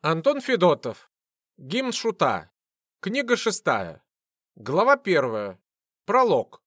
Антон Федотов. Гимн шута. Книга 6. Глава 1. Пролог.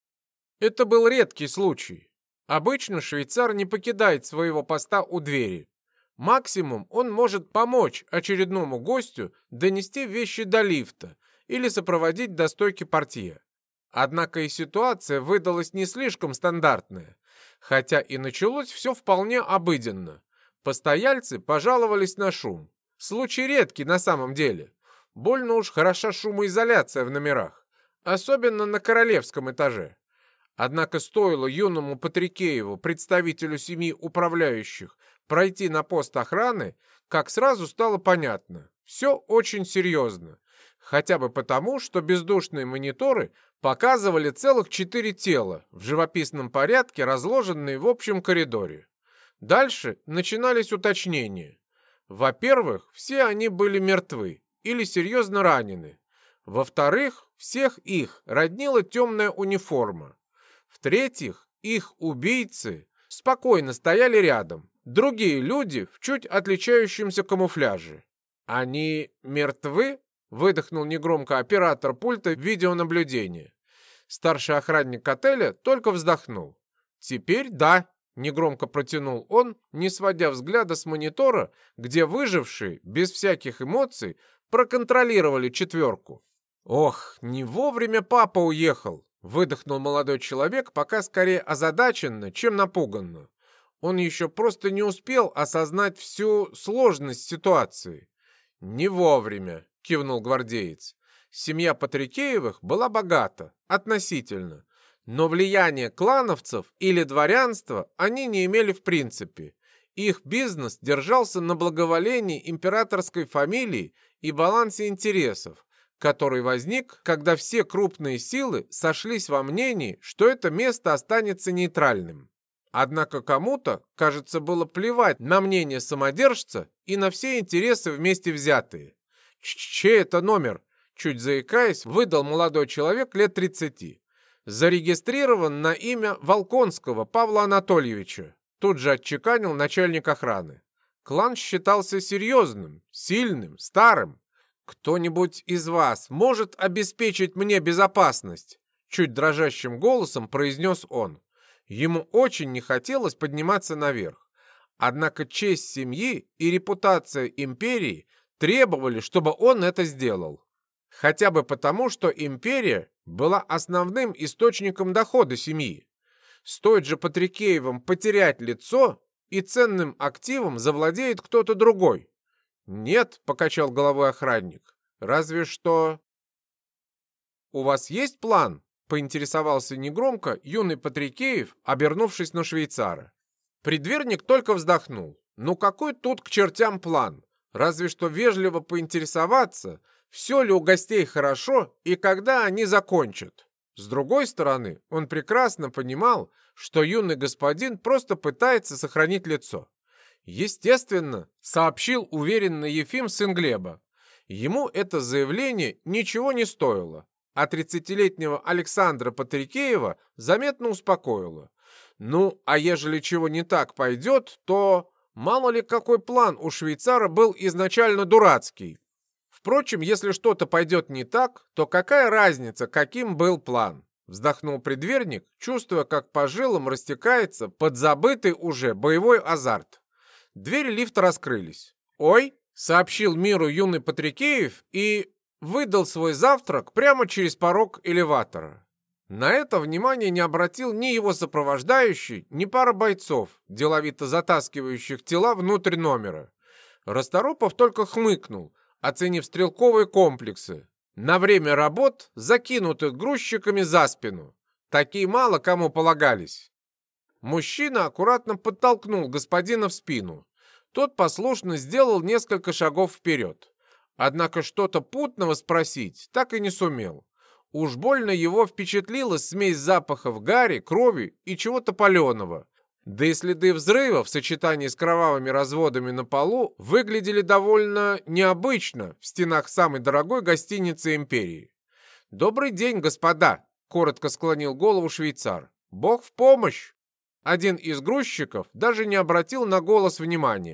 Это был редкий случай. Обычно швейцар не покидает своего поста у двери. Максимум он может помочь очередному гостю донести вещи до лифта или сопроводить до стойки портье. Однако и ситуация выдалась не слишком стандартная, хотя и началось все вполне обыденно. Постояльцы пожаловались на шум. Случай редкий на самом деле. Больно уж хороша шумоизоляция в номерах, особенно на королевском этаже. Однако стоило юному Патрикееву, представителю семьи управляющих, пройти на пост охраны, как сразу стало понятно. Все очень серьезно. Хотя бы потому, что бездушные мониторы показывали целых 4 тела в живописном порядке, разложенные в общем коридоре. Дальше начинались уточнения. Во-первых, все они были мертвы или серьезно ранены. Во-вторых, всех их роднила темная униформа. В-третьих, их убийцы спокойно стояли рядом. Другие люди в чуть отличающемся камуфляже. «Они мертвы?» — выдохнул негромко оператор пульта видеонаблюдения. Старший охранник отеля только вздохнул. «Теперь да». Негромко протянул он, не сводя взгляда с монитора, где выжившие, без всяких эмоций, проконтролировали четверку. «Ох, не вовремя папа уехал!» — выдохнул молодой человек, пока скорее озадаченно, чем напуганно. Он еще просто не успел осознать всю сложность ситуации. «Не вовремя!» — кивнул гвардеец. Семья Патрикеевых была богата, относительно. Но влияния клановцев или дворянства они не имели в принципе. Их бизнес держался на благоволении императорской фамилии и балансе интересов, который возник, когда все крупные силы сошлись во мнении, что это место останется нейтральным. Однако кому-то, кажется, было плевать на мнение самодержца и на все интересы вместе взятые. «Чей это номер?» — чуть заикаясь, выдал молодой человек лет 30. «Зарегистрирован на имя Волконского Павла Анатольевича», тут же отчеканил начальник охраны. Клан считался серьезным, сильным, старым. «Кто-нибудь из вас может обеспечить мне безопасность?» Чуть дрожащим голосом произнес он. Ему очень не хотелось подниматься наверх. Однако честь семьи и репутация империи требовали, чтобы он это сделал. Хотя бы потому, что империя была основным источником дохода семьи. Стоит же Патрикеевым потерять лицо, и ценным активом завладеет кто-то другой. «Нет», — покачал головой охранник, — «разве что...» «У вас есть план?» — поинтересовался негромко юный Патрикеев, обернувшись на швейцара. Предверник только вздохнул. «Ну какой тут к чертям план? Разве что вежливо поинтересоваться, все ли у гостей хорошо и когда они закончат». С другой стороны, он прекрасно понимал, что юный господин просто пытается сохранить лицо. «Естественно», — сообщил уверенно Ефим, сын Глеба. Ему это заявление ничего не стоило, а 30-летнего Александра Патрикеева заметно успокоило. Ну, а ежели чего не так пойдет, то мало ли какой план у швейцара был изначально дурацкий. Впрочем, если что-то пойдет не так, то какая разница, каким был план? Вздохнул предверник, чувствуя, как по жилам растекается подзабытый уже боевой азарт. Двери лифта раскрылись. «Ой!» — сообщил миру юный Патрикеев и выдал свой завтрак прямо через порог элеватора. На это внимание не обратил ни его сопровождающий, ни пара бойцов, деловито затаскивающих тела внутрь номера. Расторопов только хмыкнул, оценив стрелковые комплексы, на время работ, закинутых грузчиками за спину. Такие мало кому полагались. Мужчина аккуратно подтолкнул господина в спину. Тот послушно сделал несколько шагов вперед. Однако что-то путного спросить так и не сумел. Уж больно его впечатлила смесь запахов гари, крови и чего-то паленого. Да и следы взрыва в сочетании с кровавыми разводами на полу выглядели довольно необычно в стенах самой дорогой гостиницы империи. «Добрый день, господа!» — коротко склонил голову швейцар. «Бог в помощь!» Один из грузчиков даже не обратил на голос внимания,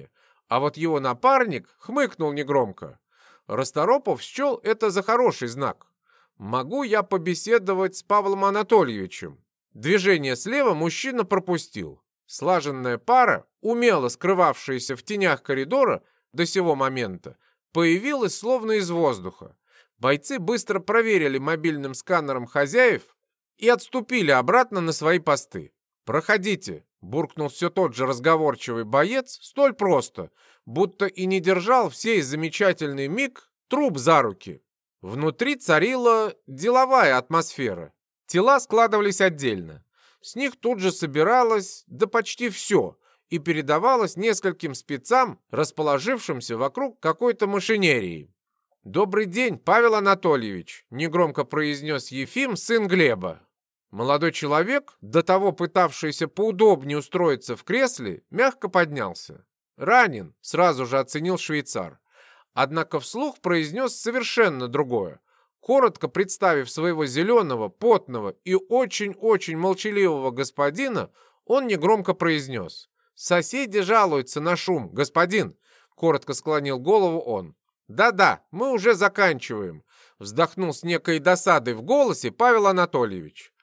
А вот его напарник хмыкнул негромко. Расторопов счел это за хороший знак. «Могу я побеседовать с Павлом Анатольевичем?» Движение слева мужчина пропустил. Слаженная пара, умело скрывавшаяся в тенях коридора до сего момента, появилась словно из воздуха. Бойцы быстро проверили мобильным сканером хозяев и отступили обратно на свои посты. «Проходите», — буркнул все тот же разговорчивый боец, столь просто, будто и не держал в сей замечательный миг труп за руки. Внутри царила деловая атмосфера. Тела складывались отдельно. С них тут же собиралось, да почти все, и передавалось нескольким спецам, расположившимся вокруг какой-то машинерии. «Добрый день, Павел Анатольевич», — негромко произнес Ефим, сын Глеба. Молодой человек, до того пытавшийся поудобнее устроиться в кресле, мягко поднялся. «Ранен», — сразу же оценил швейцар. Однако вслух произнес совершенно другое. Коротко представив своего зеленого, потного и очень-очень молчаливого господина, он негромко произнес: «Соседи жалуются на шум, господин», — коротко склонил голову он. «Да-да, мы уже заканчиваем», — вздохнул с некой досадой в голосе Павел Анатольевич.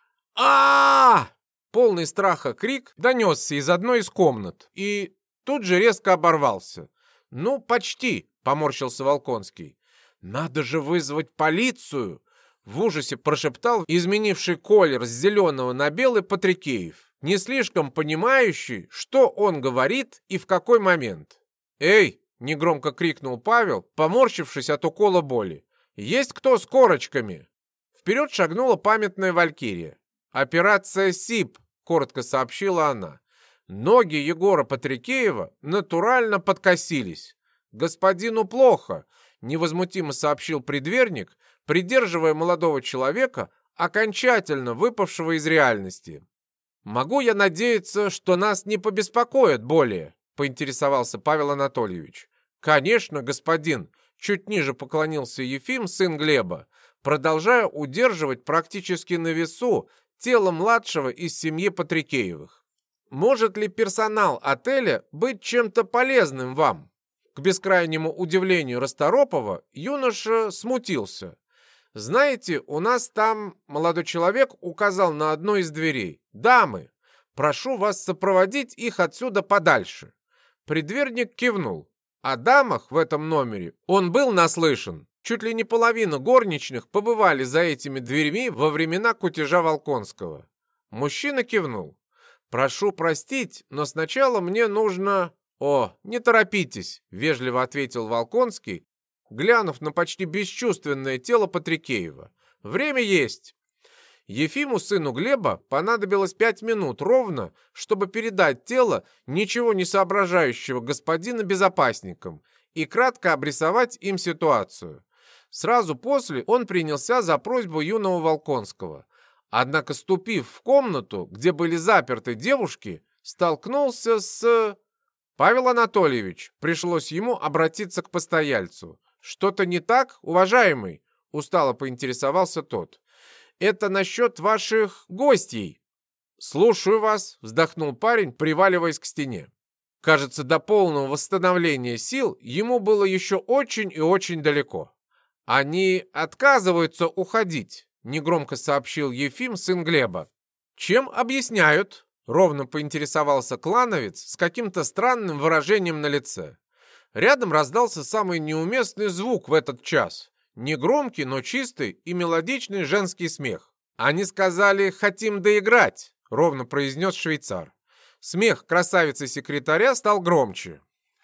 а Полный страха крик донесся из одной из комнат и тут же резко оборвался. «Ну, почти», — поморщился Волконский. «Надо же вызвать полицию!» — в ужасе прошептал изменивший колер с зеленого на белый Патрикеев, не слишком понимающий, что он говорит и в какой момент. «Эй!» — негромко крикнул Павел, поморщившись от укола боли. «Есть кто с корочками?» Вперед шагнула памятная валькирия. «Операция СИП», — коротко сообщила она. Ноги Егора Патрикеева натурально подкосились. «Господину плохо», — невозмутимо сообщил предверник, придерживая молодого человека, окончательно выпавшего из реальности. «Могу я надеяться, что нас не побеспокоят более?» — поинтересовался Павел Анатольевич. «Конечно, господин», — чуть ниже поклонился Ефим, сын Глеба, продолжая удерживать практически на весу тело младшего из семьи Патрикеевых. «Может ли персонал отеля быть чем-то полезным вам?» К бескрайнему удивлению Расторопова юноша смутился. «Знаете, у нас там...» — молодой человек указал на одну из дверей. «Дамы, прошу вас сопроводить их отсюда подальше». Предверник кивнул. О дамах в этом номере он был наслышан. Чуть ли не половина горничных побывали за этими дверьми во времена кутежа Волконского. Мужчина кивнул. «Прошу простить, но сначала мне нужно...» «О, не торопитесь», — вежливо ответил Волконский, глянув на почти бесчувственное тело Патрикеева. «Время есть». Ефиму, сыну Глеба, понадобилось 5 минут ровно, чтобы передать тело ничего не соображающего господина безопасникам и кратко обрисовать им ситуацию. Сразу после он принялся за просьбу юного Волконского. Однако, ступив в комнату, где были заперты девушки, столкнулся с... «Павел Анатольевич», пришлось ему обратиться к постояльцу. «Что-то не так, уважаемый?» — устало поинтересовался тот. «Это насчет ваших гостей». «Слушаю вас», — вздохнул парень, приваливаясь к стене. Кажется, до полного восстановления сил ему было еще очень и очень далеко. «Они отказываются уходить», — негромко сообщил Ефим, сын Глеба. «Чем объясняют?» — ровно поинтересовался клановец с каким-то странным выражением на лице. Рядом раздался самый неуместный звук в этот час. Негромкий, но чистый и мелодичный женский смех. «Они сказали, хотим доиграть», — ровно произнес швейцар. Смех красавицы-секретаря стал громче.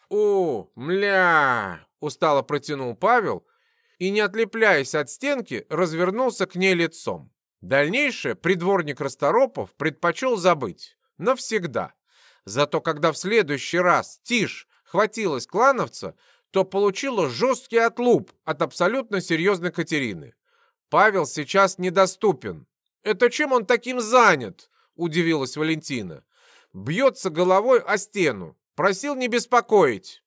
«О, мля!» — устало протянул Павел и, не отлепляясь от стенки, развернулся к ней лицом. Дальнейшее придворник Расторопов предпочел забыть. Навсегда. Зато когда в следующий раз тишь хватилась клановца, то получила жесткий отлуп от абсолютно серьезной Катерины. «Павел сейчас недоступен». «Это чем он таким занят?» — удивилась Валентина. «Бьется головой о стену. Просил не беспокоить».